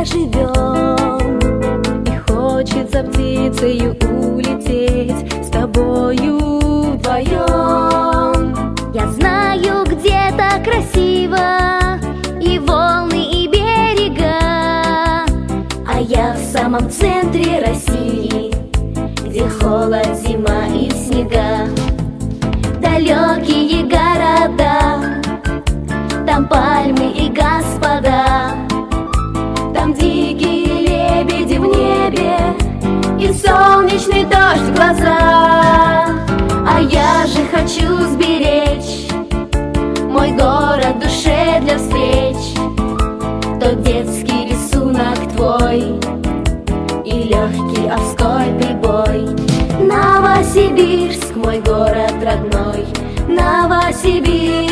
живем, и хочется птицею улететь с тобою вдвоем. Я знаю, где-то красиво и волны, и берега, а я в самом центре России, где холод, зима и снега. Далекие города, там пальмы и господа, там дикие лебеди в небе и солнечный дождь в глаза. А я же хочу сберечь мой город душе для встреч, тот детский рисунок твой и легкий овской прибой. Новосибирск, мой город родной, Новосибирск,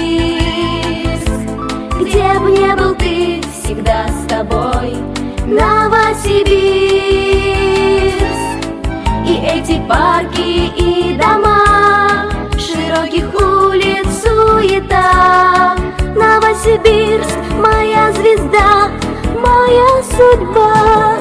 где б не был ты, всегда с тобой. Новосибирск, и эти парки и дома, широких улиц суета. Новосибирск, моя звезда, моя судьба.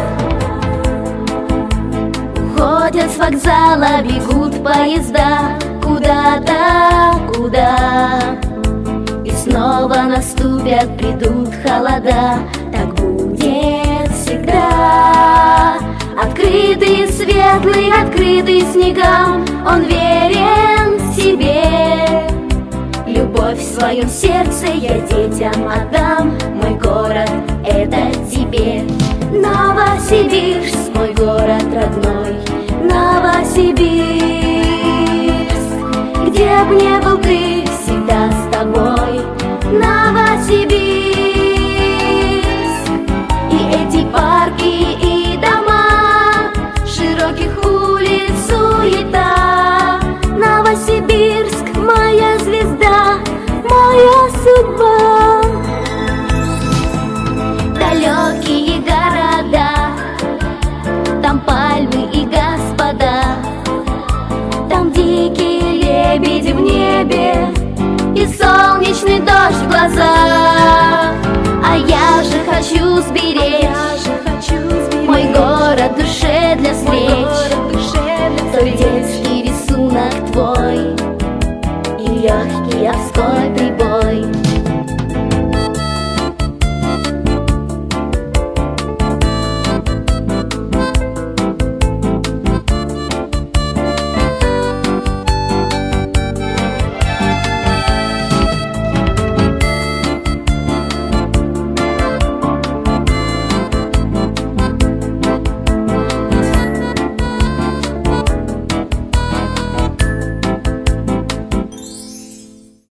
Уходят с вокзала, бегут поезда куда-то, куда. И снова наступят, придут холода, так будет всегда. Открытый, светлый, открытый снегам, он верен себе. Любовь в своем сердце я детям отдам, мой город — это тебе. Новосибирск, мой город родной, Новосибирск, где б не был ты, всегда с тобой. Новосибирск, и эти парки и дома, широких улиц суета. Новосибирск, моя звезда, моя судьба. Далекие города, там пальмы и господа, там дикие лебеди в небе и солнечный дождь в глаза. А я же хочу сберечь мой город душе для встреч, тот детский рисунок твой и легкий овской прибой.